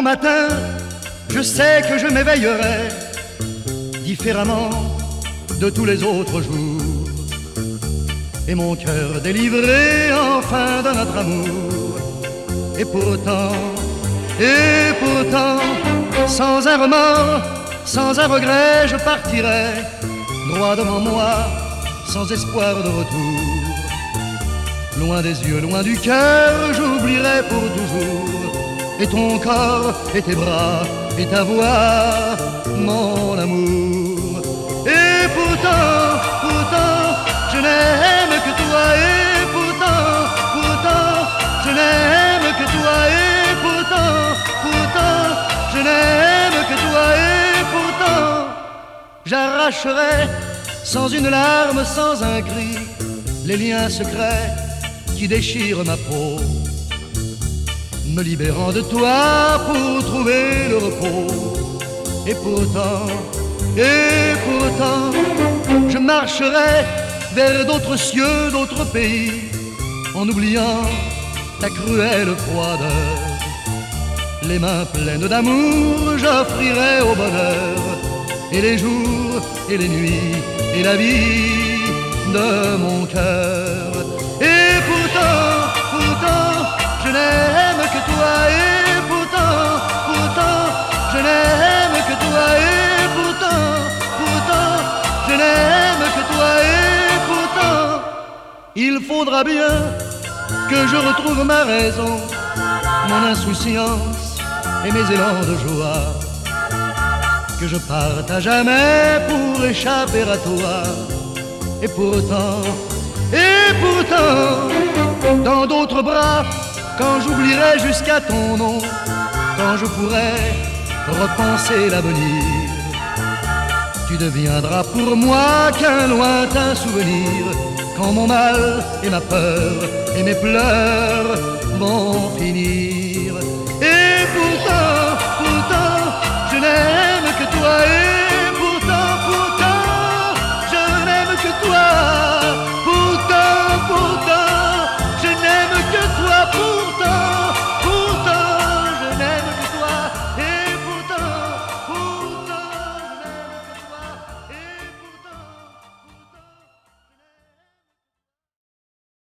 matin, je sais que je m'éveillerai différemment de tous les autres jours, et mon cœur délivré enfin de notre amour. Et pourtant, sans un remords, sans un regret, je partirai droit devant moi, sans espoir de retour. Loin des yeux, loin du cœur, j'oublierai pour toujours. Et ton corps, et tes bras, et ta voix, mon amour. Et pourtant, je n'aime que toi. Et pourtant, je n'aime que toi. Et pourtant, je n'aime que toi. Et pourtant, j'arracherai sans une larme, sans un cri, les liens secrets qui déchirent ma peau, me libérant de toi pour trouver le repos. Et pourtant, je marcherai vers d'autres cieux, d'autres pays, en oubliant ta cruelle froideur. Les mains pleines d'amour, j'offrirai au bonheur, et les jours, et les nuits, et la vie de mon cœur. Et pourtant, je n'aime que toi. Et pourtant, je n'aime que toi. Et pourtant, je n'aime que toi. Et pourtant, il faudra bien que je retrouve ma raison, mon insouciance et mes élans de joie, que je parte à jamais pour échapper à toi. Et pourtant, dans d'autres bras, quand j'oublierai jusqu'à ton nom, quand je pourrai repenser l'avenir, tu deviendras pour moi qu'un lointain souvenir, quand mon mal et ma peur et mes pleurs vont finir.